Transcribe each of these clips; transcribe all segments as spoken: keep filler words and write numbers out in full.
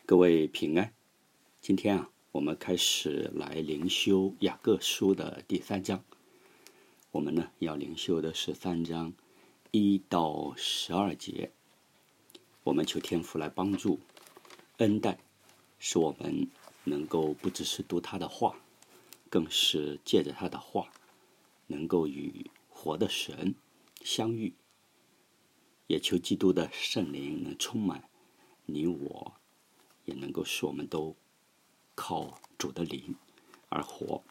各位平安。今天啊，我们开始来灵修雅各书的第三章。我们呢要灵修的是三章一到十二节。我们求天父来帮助恩待，使我们能够不只是读他的话，更是借着他的话能够与活的神相遇。也求基督的圣灵能充满你我，也能够使我们都靠主的灵而活。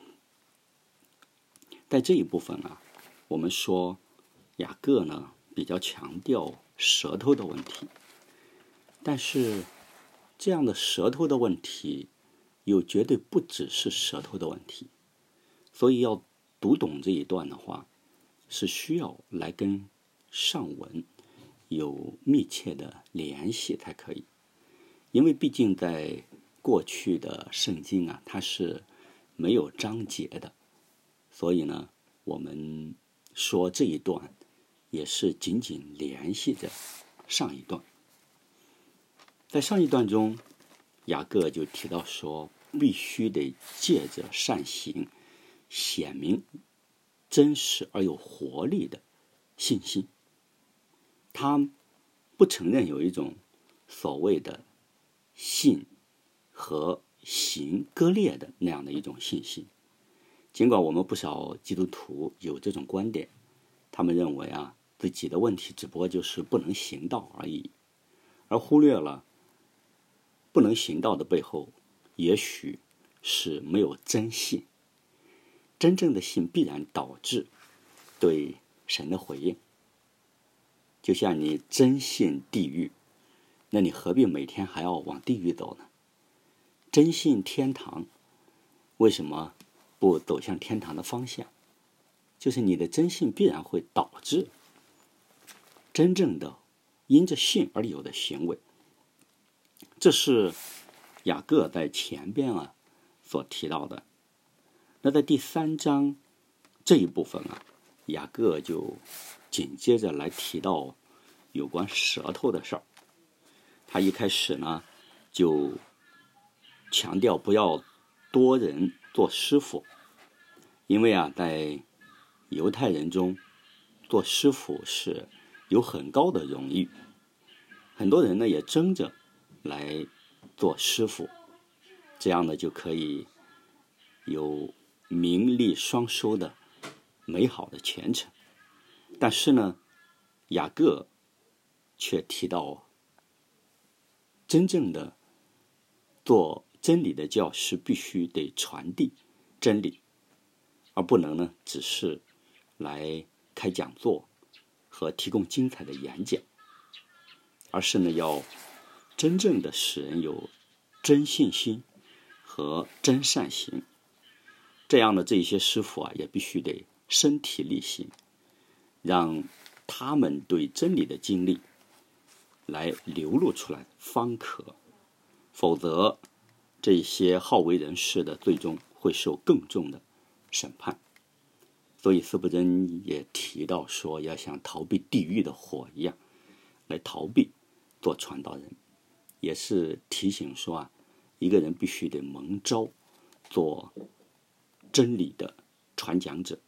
在这一部分啊，我们说雅各呢比较强调舌头的问题，但是这样的舌头的问题又绝对不只是舌头的问题，所以要读懂这一段的话，是需要来跟上文有密切的联系才可以。因为毕竟在过去的圣经啊，它是没有章节的，所以呢，我们说这一段也是紧紧联系着上一段。在上一段中，雅各就提到说，必须得借着善行显明真实而有活力的信心。他不承认有一种所谓的信和行割裂的那样的一种信心。尽管我们不少基督徒有这种观点，他们认为啊，自己的问题只不过就是不能行道而已，而忽略了不能行道的背后，也许是没有真信。真正的信必然导致对神的回应。就像你真信地狱，那你何必每天还要往地狱走呢？真信天堂，为什么不走向天堂的方向？就是你的真信必然会导致真正的因着信而有的行为。这是雅各在前边啊所提到的。那在第三章这一部分啊，雅各就紧接着来提到有关舌头的事儿。他一开始呢就强调不要多人做师傅，因为啊在犹太人中做师傅是有很高的荣誉，很多人呢也争着来做师傅，这样呢就可以有名利双收的美好的前程。但是呢，雅各却提到，真正的做真理的教师必须得传递真理，而不能呢只是来开讲座和提供精彩的演讲，而是呢要真正的使人有真信心和真善行。这样的这些师傅啊，也必须得身体力行，让他们对真理的经历来流露出来方可，否则这些好为人师的最终会受更重的审判。所以司布真也提到说，要像逃避地狱的火一样来逃避做传道人，也是提醒说啊，一个人必须得蒙召做真理的传讲者。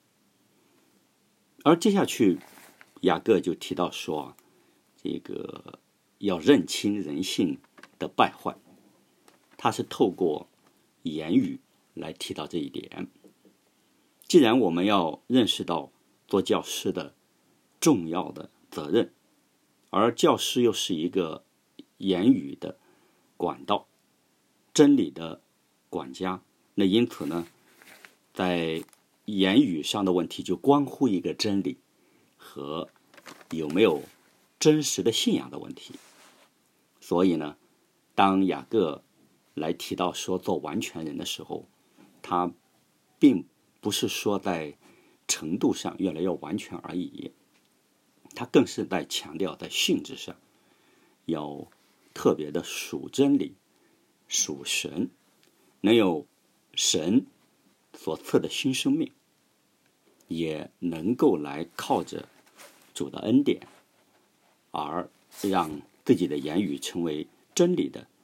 而接下去雅各就提到说啊，这个要认清人性的败坏，他是透过言语来提到这一点。既然我们要认识到做教师的重要的责任，而教师又是一个言语的管道，真理的管家，那因此呢，在言语上的问题就关乎一个真理和有没有真实的信仰的问题。所以呢，当雅各来提到说做完全人的时候，他并不是说在程度上越来越完全而已，他更是在强调在性质上要特别的属真理、属神，能有神所赐的新生命，也能够来靠着主的恩典而让自己的言语成为真理的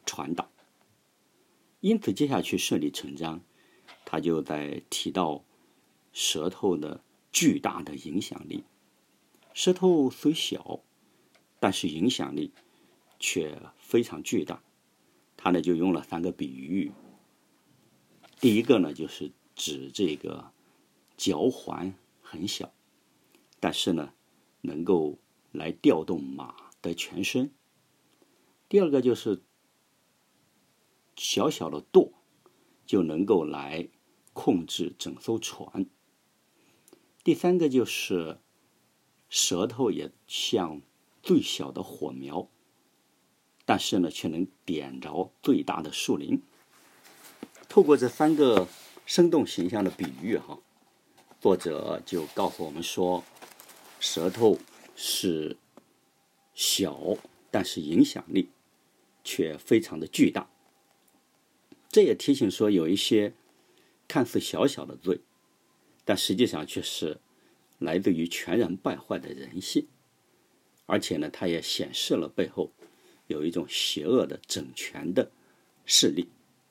传导。因此接下去顺理成章，他就在提到舌头的巨大的影响力。舌头虽小，但是影响力却非常巨大。他呢就用了三个比喻。第一个呢就是指这个嚼环很小，但是呢能够来调动马的全身。第二个就是小小的舵就能够来控制整艘船。第三个就是舌头也像最小的火苗，但是呢却能点着最大的树林。透过这三个生动形象的比喻哈，作者就告诉我们说，舌头是小，但是影响力却非常的巨大。这也提醒说，有一些看似小小的罪，但实际上却是来自于全然败坏的人性。而且呢，它也显示了背后有一种邪恶的整全的势力。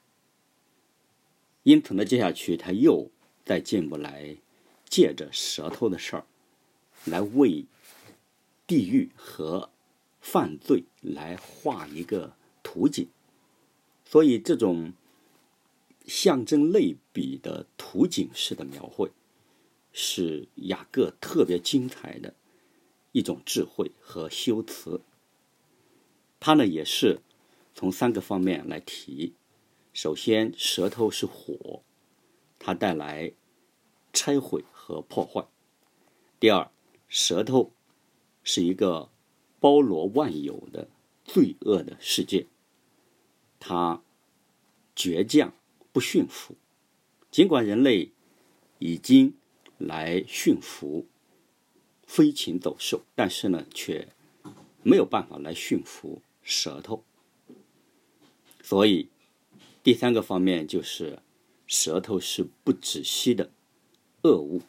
因此呢，接下去他又再进一步来借着舌头的事儿来为地狱和犯罪来画一个图景。所以这种象征类比的图景式的描绘，是雅各特别精彩的一种智慧和修辞。他呢也是从三个方面来提。首先，舌头是火，它带来拆毁和破坏。第二，舌头是一个包罗万有的罪恶的世界，它倔强不驯服。尽管人类已经来驯服飞禽走兽，但是呢，却没有办法来驯服舌头。所以第三个方面就是舌头是不止息的恶物，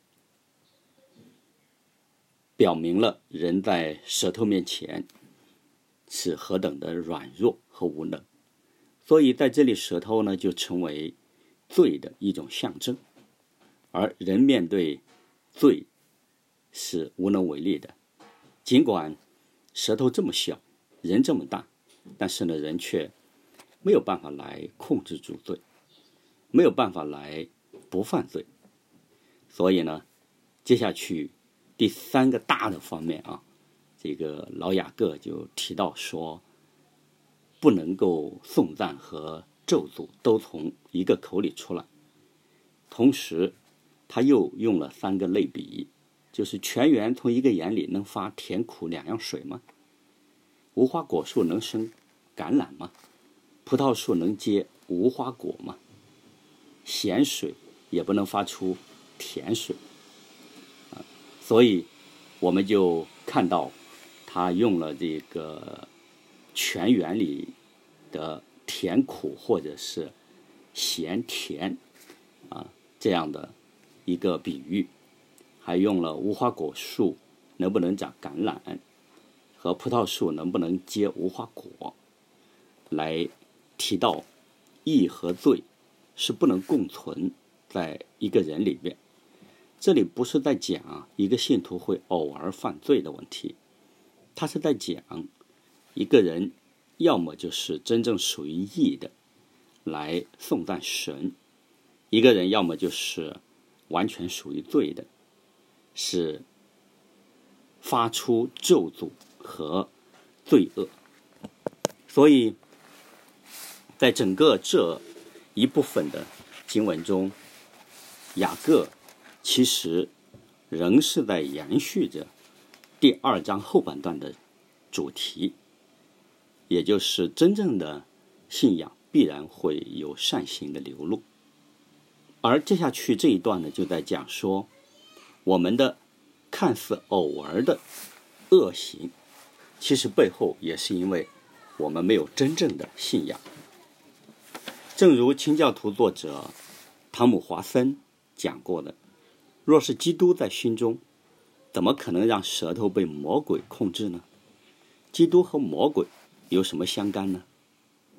表明了人在舌头面前是何等的软弱和无能。所以在这里，舌头呢就成为罪的一种象征，而人面对罪是无能为力的。尽管舌头这么小，人这么大，但是呢，人却没有办法来控制住罪，没有办法来不犯罪。所以呢，接下去第三个大的方面啊，这个老雅各就提到说，不能够颂赞和咒诅都从一个口里出来。同时他又用了三个类比，就是泉源从一个眼里能发甜苦两样水吗？无花果树能生橄榄吗？葡萄树能结无花果吗？咸水也不能发出甜水。啊，所以我们就看到他用了这个泉源里的甜苦或者是咸甜啊这样的一个比喻，还用了无花果树能不能长橄榄和葡萄树能不能结无花果来提到义和罪是不能共存在一个人里面。这里不是在讲一个信徒会偶尔犯罪的问题，他是在讲一个人要么就是真正属于义的来颂赞神，一个人要么就是完全属于罪的，是发出咒诅和罪恶。所以在整个这一部分的经文中，雅各其实仍是在延续着第二章后半段的主题，也就是真正的信仰必然会有善行的流露。而接下去这一段呢，就在讲说我们的看似偶尔的恶行，其实背后也是因为我们没有真正的信仰。正如清教徒作者汤姆·华森讲过的，若是基督在心中，怎么可能让舌头被魔鬼控制呢？基督和魔鬼有什么相干呢？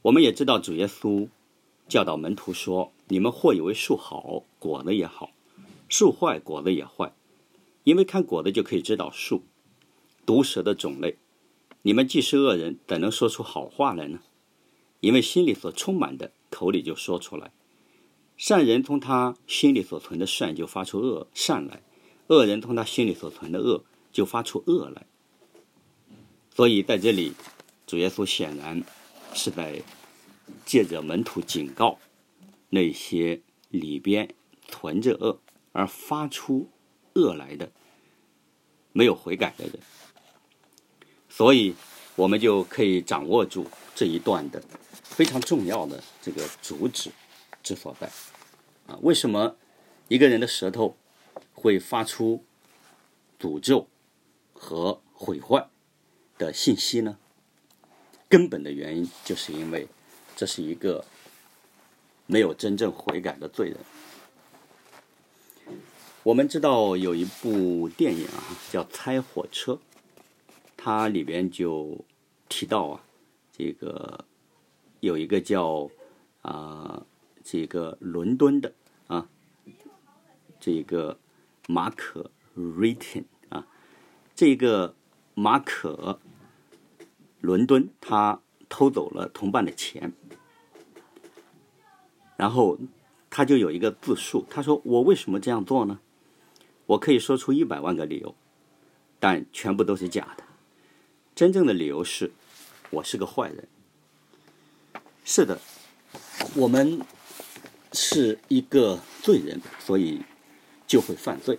我们也知道主耶稣教导门徒说，你们或以为树好，果子也好，树坏，果子也坏，因为看果子就可以知道树。毒蛇的种类，你们既是恶人，怎能说出好话来呢？因为心里所充满的，口里就说出来。善人从他心里所存的善就发出恶善来，恶人从他心里所存的恶就发出恶来。所以在这里，主耶稣显然是在借着门徒警告那些里边存着恶而发出恶来的没有悔改的人。所以我们就可以掌握住这一段的非常重要的这个主旨之所在啊。为什么一个人的舌头会发出诅咒和毁坏的信息呢？根本的原因就是因为这是一个没有真正悔改的罪人。我们知道有一部电影啊，叫《猜火车》，它里边就提到啊，这个有一个叫啊、呃、这个伦敦的啊，这个马可 Ritin 啊，这个马可伦敦他偷走了同伴的钱，然后他就有一个自述，他说我为什么这样做呢？我可以说出一百万个理由，但全部都是假的。真正的理由是我是个坏人。是的，我们是一个罪人，所以就会犯罪，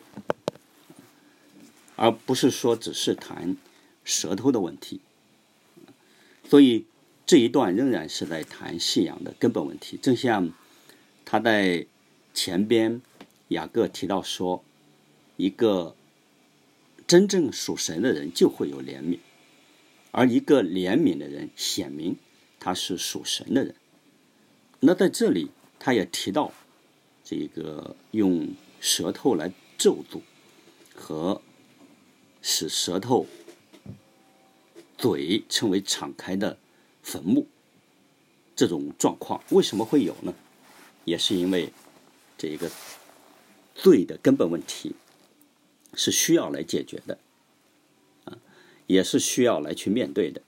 而不是说只是谈舌头的问题。所以这一段仍然是在谈信仰的根本问题。正像他在前边雅各提到说，一个真正属神的人就会有怜悯，而一个怜悯的人显明他是属神的人。那在这里他也提到这个用舌头来咒诅和使舌头嘴成为敞开的坟墓这种状况，为什么会有呢？也是因为这个罪的根本问题是需要来解决的啊，也是需要来去面对的。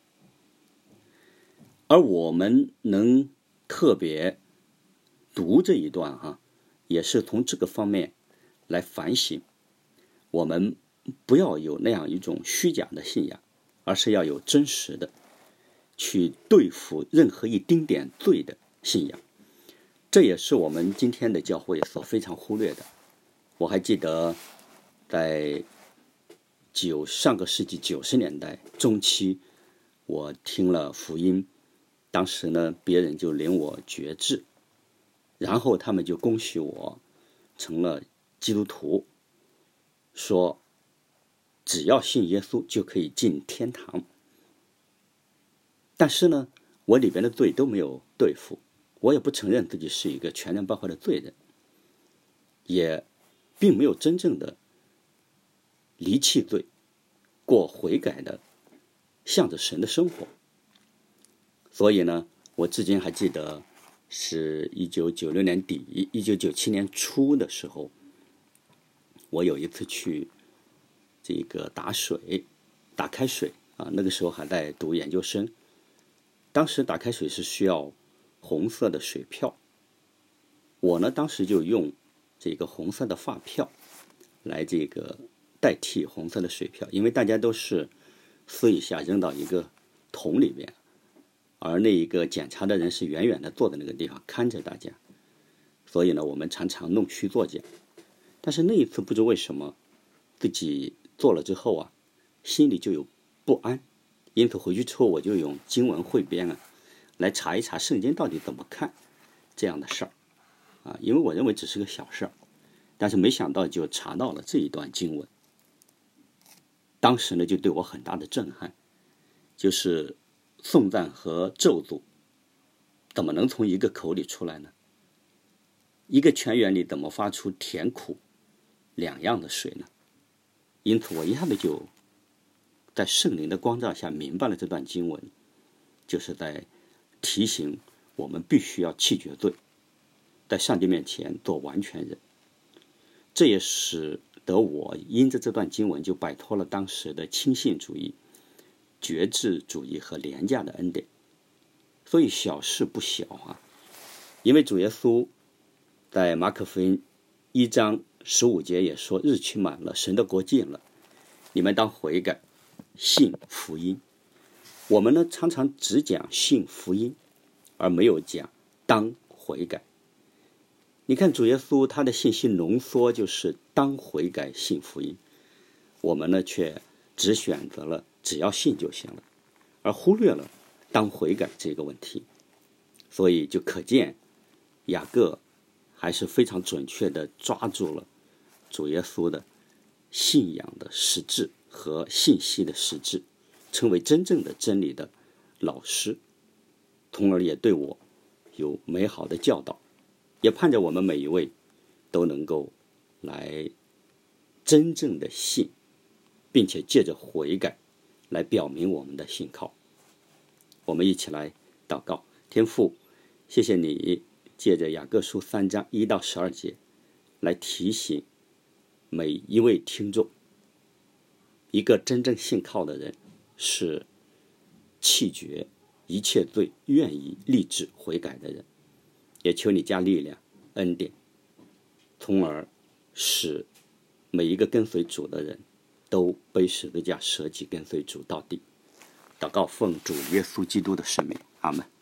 而我们能特别读这一段啊，也是从这个方面来反省，我们不要有那样一种虚假的信仰，而是要有真实的去对付任何一丁点罪的信仰。这也是我们今天的教会所非常忽略的。我还记得在九上个世纪九十年代中期，我听了福音，当时呢，别人就领我决志，然后他们就恭喜我成了基督徒，说只要信耶稣就可以进天堂。但是呢，我里边的罪都没有对付，我也不承认自己是一个全然败坏的罪人，也并没有真正的离弃罪，过悔改的向着神的生活。所以呢，我至今还记得是一九九六年底一九九七年初的时候，我有一次去这个打水打开水啊，那个时候还在读研究生，当时打开水是需要红色的水票，我呢当时就用这个红色的发票来这个代替红色的水票，因为大家都是撕一下扔到一个桶里边，而那一个检查的人是远远的坐在那个地方看着大家，所以呢我们常常弄虚作假。但是那一次不知为什么自己做了之后啊，心里就有不安，因此回去之后我就用经文汇编啊来查一查圣经到底怎么看这样的事儿啊，因为我认为只是个小事儿，但是没想到就查到了这一段经文。当时呢就对我很大的震撼，就是颂赞和咒诅怎么能从一个口里出来呢？一个泉源里怎么发出甜苦两样的水呢？因此我一下子就在圣灵的光照下明白了这段经文，就是在提醒我们必须要弃绝罪，在上帝面前做完全人。这也使得我因着这段经文就摆脱了当时的轻信主义、绝志主义和廉价的恩典。所以小事不小啊，因为主耶稣在马可福音一章十五节也说，日期满了，神的国近了，你们当悔改，信福音。我们呢常常只讲信福音，而没有讲当悔改。你看主耶稣他的信息浓缩就是当悔改信福音，我们呢却只选择了只要信就行了，而忽略了当悔改这个问题。所以就可见雅各还是非常准确地抓住了主耶稣的信仰的实质和信息的实质，成为真正的真理的老师，从而也对我有美好的教导，也盼着我们每一位都能够来真正的信，并且借着悔改来表明我们的信靠。我们一起来祷告。天父，谢谢你借着雅各书三章一到十二节来提醒每一位听众，一个真正信靠的人是弃绝一切罪，愿意立志悔改的人。也求你加力量恩典，从而使每一个跟随主的人都背十字架舍己跟随主到底。祷告奉主耶稣基督的圣名，阿们。